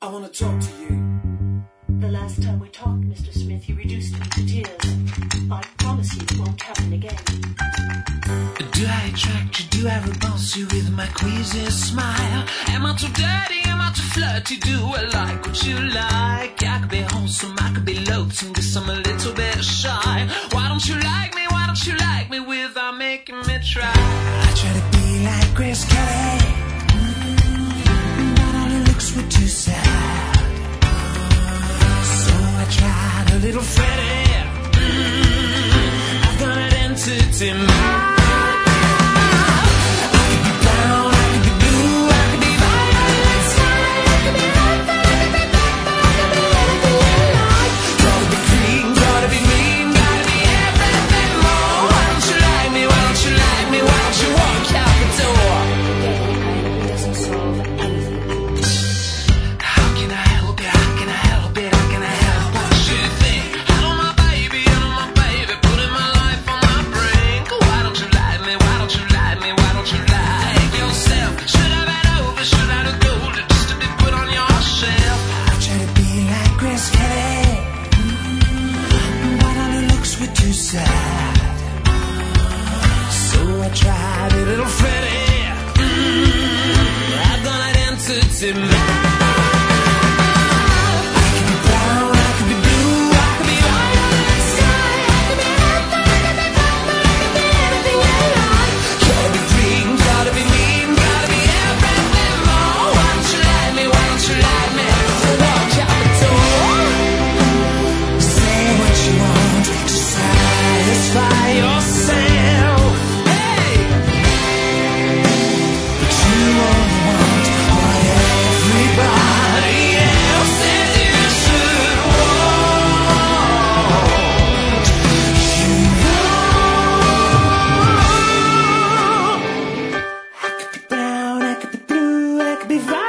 want to talk to you. The last time we talked, Mr. Smith, you reduced me to tears. I promise you it won't happen again. Do I attract you? Do I repulse you with my queasy smile? Am I too dirty? Am I too flirty? Do I like what you like? I could be wholesome, I could be loathsome, guess I'm a little bit shy. Why don't you like me? Why don't you like me without making me try? I try to be like Grace Kelly, but all her looks were too sad. So I tried a little Freddie. I've got an entity mind. Be